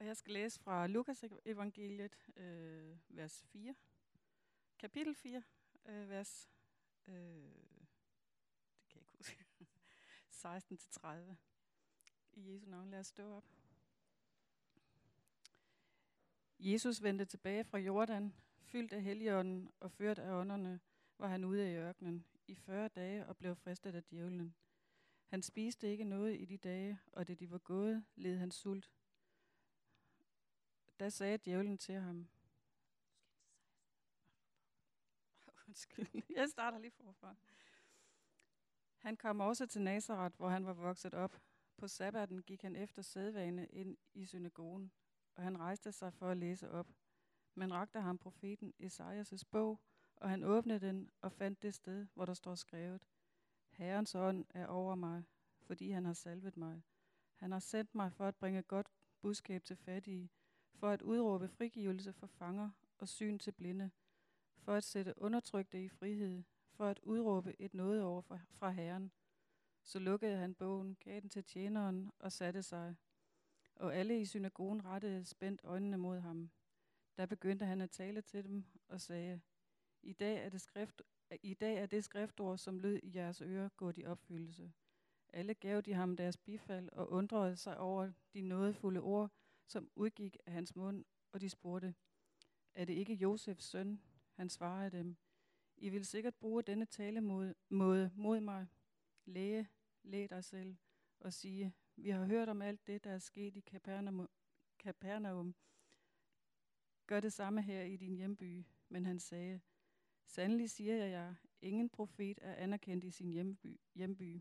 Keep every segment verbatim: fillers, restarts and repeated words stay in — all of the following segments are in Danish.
Og jeg skal læse fra Lukas evangeliet, øh, vers fire. Kapitel fire, øh, vers øh, det kan jeg ikke huske. seksten til tredive. I Jesu navn, lad os stå op. Jesus vendte tilbage fra Jordan, fyldt af Helligånden og ført af ånderne, var han ude i ørkenen i fyrre dage og blev fristet af djævlen. Han spiste ikke noget i de dage, og da de var gået, led han sult. Da sagde djævlen til ham, undskyld, jeg starter lige forfra. Han kom også til Nazaret, hvor han var vokset op. På sabbaten gik han efter sædvane ind i synagogen, og han rejste sig for at læse op. Men rakte ham profeten Esajas' bog, og han åbnede den og fandt det sted, hvor der står skrevet: Herrens ånd er over mig, fordi han har salvet mig. Han har sendt mig for at bringe godt budskab til fattige, for at udråbe frigivelse for fanger og syn til blinde, for at sætte undertrykte i frihed, for at udråbe et nådeår fra Herren. Så lukkede han bogen, gav den til tjeneren og satte sig. Og alle i synagogen rettede spændt øjnene mod ham. Der begyndte han at tale til dem og sagde, I dag er det, skrift, i dag er det skriftord, som lød i jeres ører, gået i opfyldelse. Alle gav de ham deres bifald og undrede sig over de nådefulde ord, som udgik af hans mund, og de spurgte, er det ikke Josefs søn? Han svarede dem, I vil sikkert bruge denne talemåde mod mig. Læge, læg dig selv og sige, vi har hørt om alt det, der er sket i Kapernaum. Kapernaum. Gør det samme her i din hjemby. Men han sagde, sandelig siger jeg jer, ingen profet er anerkendt i sin hjemby. hjemby.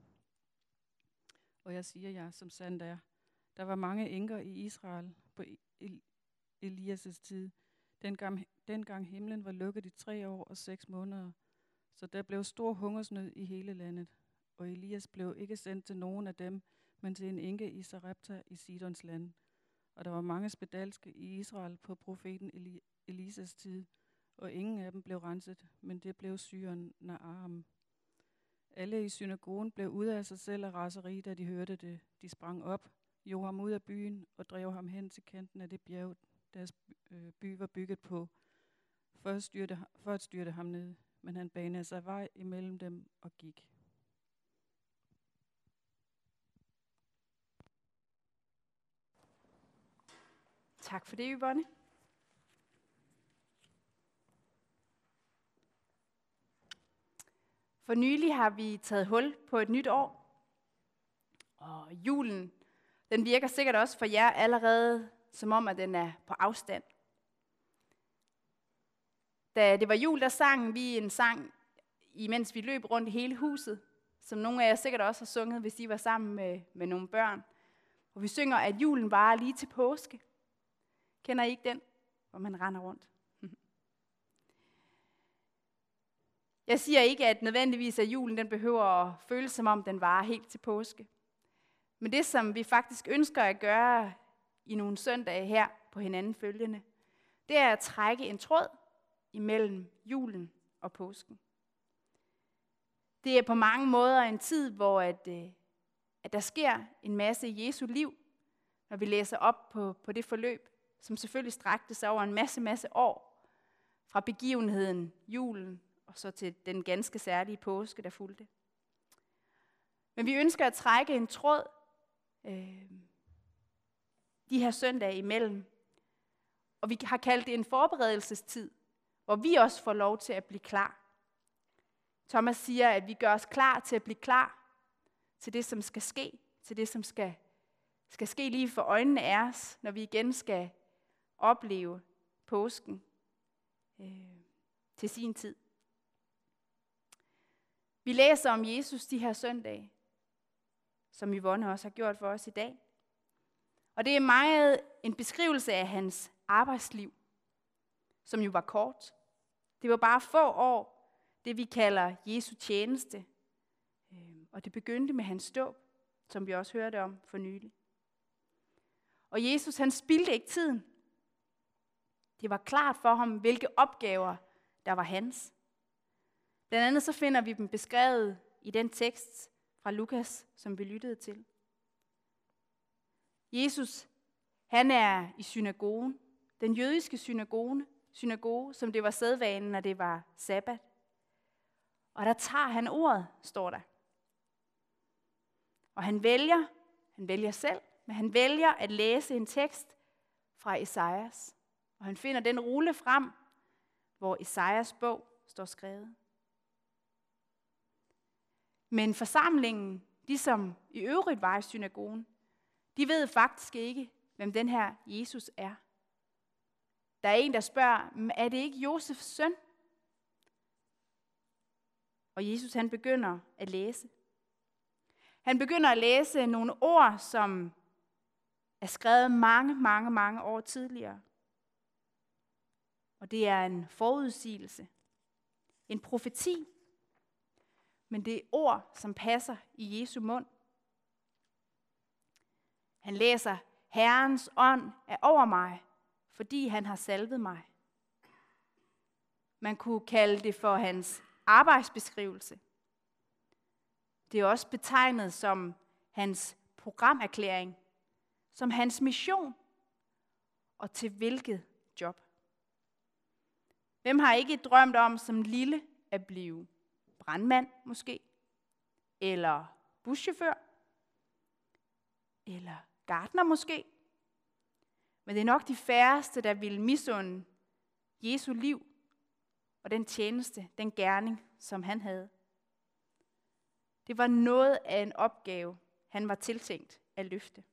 Og jeg siger jer, som sandt er, der var mange enker i Israel på Elias' tid, dengang, dengang himlen var lukket i tre år og seks måneder. Så der blev stor hungersnød i hele landet. Og Elias blev ikke sendt til nogen af dem, men til en enke i Sarepta i Sidons land. Og der var mange spedalske i Israel på profeten Eli- Elisas tid, og ingen af dem blev renset, men det blev syren Naaman. Alle i synagogen blev ude af sig selv af raseri, da de hørte det. De sprang op, jog ham ud af byen og drev ham hen til kanten af det bjerg, deres by var bygget på, for at styrte, for at styrte ham ned. Men han banede sig vej imellem dem og gik. Tak for det, Yvonne. For nylig har vi taget hul på et nyt år, og julen, den virker sikkert også for jer allerede, som om at den er på afstand. Da det var jul, der sang vi en sang, imens vi løb rundt i hele huset, som nogle af jer sikkert også har sunget, hvis I var sammen med, med nogle børn. Og vi synger, at julen varer lige til påske. Kender I ikke den, hvor man render rundt? Jeg siger ikke, at nødvendigvis at julen den behøver at føles som om den varer helt til påske. Men det, som vi faktisk ønsker at gøre i nogle søndage her på hinanden følgende, det er at trække en tråd imellem julen og påsken. Det er på mange måder en tid, hvor at, at der sker en masse i Jesu liv, når vi læser op på, på det forløb, som selvfølgelig strakte sig over en masse, masse år, fra begivenheden julen og så til den ganske særlige påske, der fulgte. Men vi ønsker at trække en tråd øh, de her søndage imellem, og vi har kaldt det en forberedelsestid, hvor vi også får lov til at blive klar. Thomas siger, at vi gør os klar til at blive klar til det, som skal ske, til det, som skal, skal ske lige for øjnene af os, når vi igen skal opleve påsken øh, til sin tid. Vi læser om Jesus de her søndage, som Yvonne også har gjort for os i dag. Og det er meget en beskrivelse af hans arbejdsliv, som jo var kort. Det var bare få år, det vi kalder Jesu tjeneste. Og det begyndte med hans dåb, som vi også hørte om for nylig. Og Jesus, han spildte ikke tiden. Det var klart for ham, hvilke opgaver der var hans. Blandt andet så finder vi dem beskrevet i den tekst fra Lukas, som vi lyttede til. Jesus, Han er i synagogen, den jødiske synagoge, synagoge, som det var sædvanen, når det var sabbat. Og der tager han ordet, står der. Og han vælger, han vælger selv, men han vælger at læse en tekst fra Esajas. Og han finder den rulle frem, hvor Esajas bog står skrevet. Men forsamlingen, de som i øvrigt var i synagogen, de ved faktisk ikke, hvem den her Jesus er. Der er en, der spørger, er det ikke Josefs søn? Og Jesus han begynder at læse. Han begynder at læse nogle ord, som er skrevet mange, mange, mange år tidligere. Og det er en forudsigelse, en profeti, men det er ord, som passer i Jesu mund. Han læser, Herrens ånd er over mig, fordi han har salvet mig. Man kunne kalde det for hans arbejdsbeskrivelse. Det er også betegnet som hans programerklæring, som hans mission og til hvilket job. Hvem har ikke drømt om som lille at blive brandmand måske, eller buschauffør, eller gartner måske? Men det er nok de færreste, der vil misunde Jesu liv og den tjeneste, den gerning, som han havde. Det var noget af en opgave, han var tiltænkt at løfte.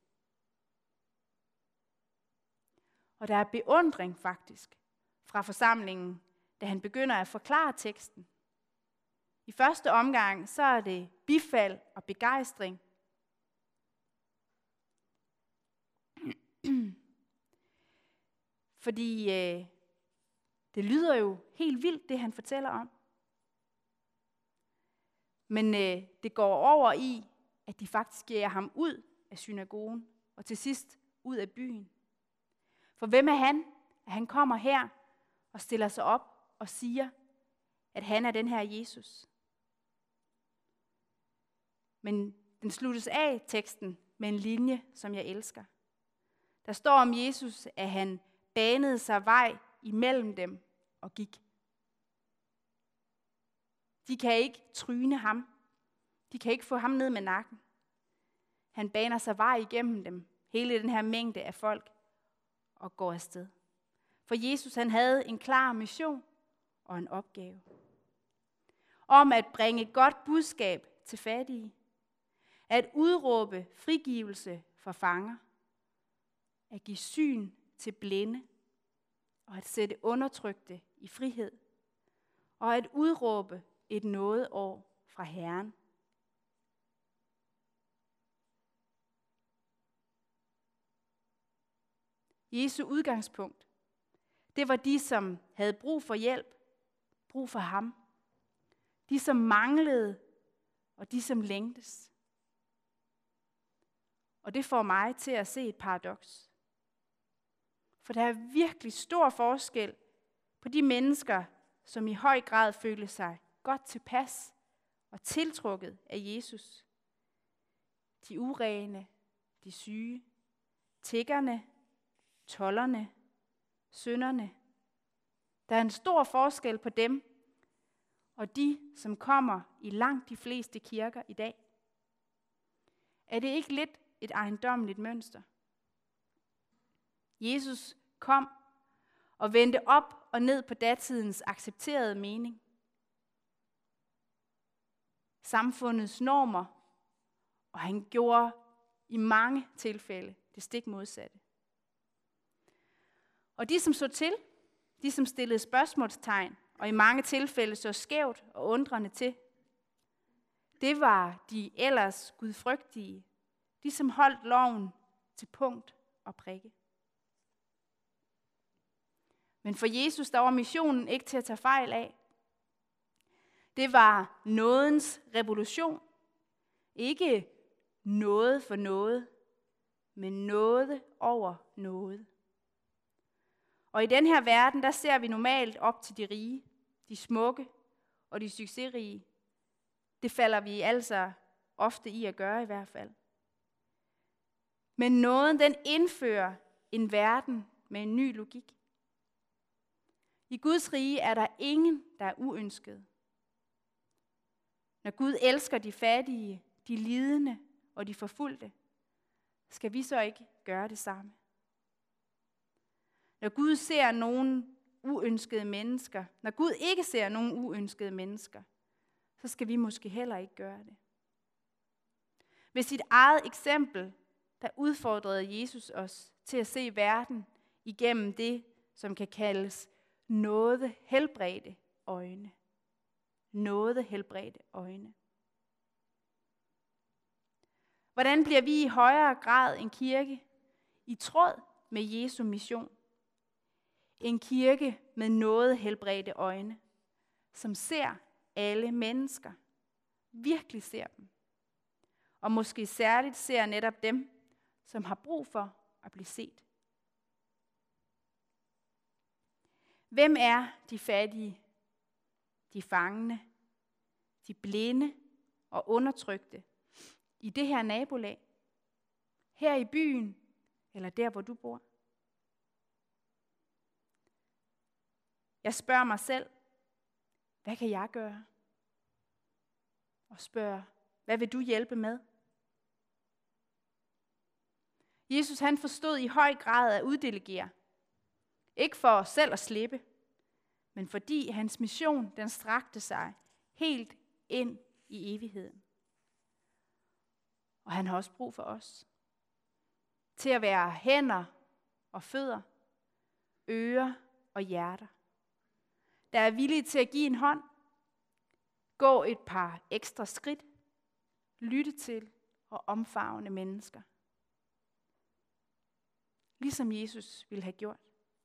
Og der er beundring faktisk fra forsamlingen, da han begynder at forklare teksten. I første omgang, så er det bifald og begejstring. Fordi øh, det lyder jo helt vildt, det han fortæller om. Men øh, det går over i, at de faktisk giver ham ud af synagogen, og til sidst ud af byen. For hvem er han, at han kommer her og stiller sig op og siger, at han er den her Jesus? Men den sluttes af, teksten, med en linje, som jeg elsker. Der står om Jesus, at han banede sig vej imellem dem og gik. De kan ikke tryne ham. De kan ikke få ham ned med nakken. Han baner sig vej igennem dem, hele den her mængde af folk, og går afsted. For Jesus han havde en klar mission og en opgave. Om at bringe godt budskab til fattige. At udråbe frigivelse for fanger. At give syn til blinde. Og at sætte undertrykte i frihed. Og at udråbe et nådeår fra Herren. Jesu udgangspunkt, det var de, som havde brug for hjælp, brug for ham. De, som manglede, og de, som længtes. Og det får mig til at se et paradoks. For der er virkelig stor forskel på de mennesker, som i høj grad føler sig godt tilpas og tiltrukket af Jesus. De urene, de syge, tiggerne, tolderne, synderne. Der er en stor forskel på dem og de, som kommer i langt de fleste kirker i dag. Er det ikke lidt et ejendommeligt mønster? Jesus kom og vendte op og ned på datidens accepterede mening. Samfundets normer, og han gjorde i mange tilfælde det stik modsatte. Og de, som så til, de, som stillede spørgsmålstegn, og i mange tilfælde så skævt og undrende til, det var de ellers gudfrygtige, de som holdt loven til punkt og prikke. Men for Jesus, der var missionen ikke til at tage fejl af. Det var nådens revolution. Ikke noget for noget, men noget over noget. Og i den her verden, der ser vi normalt op til de rige, de smukke og de succesrige. Det falder vi altså ofte i at gøre i hvert fald. Men nåden, den indfører en verden med en ny logik. I Guds rige er der ingen, der er uønsket. Når Gud elsker de fattige, de lidende og de forfulgte, skal vi så ikke gøre det samme? Når Gud ser nogen uønskede mennesker, når Gud ikke ser nogen uønskede mennesker, så skal vi måske heller ikke gøre det. Ved sit eget eksempel, der udfordrede Jesus os til at se verden igennem det, som kan kaldes nåde helbredte øjne. Nåde helbredte øjne. Hvordan bliver vi i højere grad en kirke i tråd med Jesu mission? En kirke med nåde helbredte øjne, som ser alle mennesker, virkelig ser dem. Og måske særligt ser netop dem, som har brug for at blive set. Hvem er de fattige, de fangne, de blinde og undertrykte i det her nabolag? Her i byen, eller der, hvor du bor? Jeg spørger mig selv, hvad kan jeg gøre? Og spørger, hvad vil du hjælpe med? Jesus han forstod i høj grad at uddelegere. Ikke for selv at slippe, men fordi hans mission den strakte sig helt ind i evigheden. Og han har også brug for os. Til at være hænder og fødder, ører og hjerter. Der er villige til at give en hånd, gå et par ekstra skridt, lytte til og omfavne mennesker. Ligesom Jesus ville have gjort.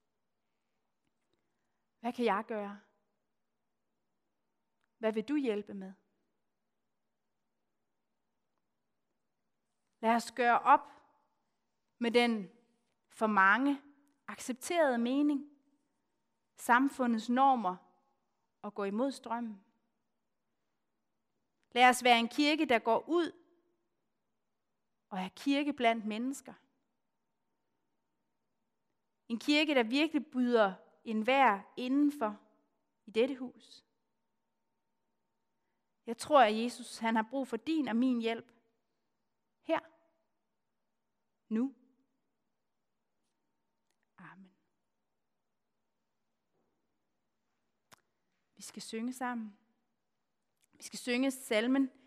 Hvad kan jeg gøre? Hvad vil du hjælpe med? Lad os gøre op med den for mange accepterede mening, samfundets normer og gå imod strømmen. Lad os være en kirke, der går ud og er kirke blandt mennesker. En kirke, der virkelig byder enhver indenfor i dette hus. Jeg tror, at Jesus han har brug for din og min hjælp. Her. Nu. Amen. Vi skal synge sammen. Vi skal synge salmen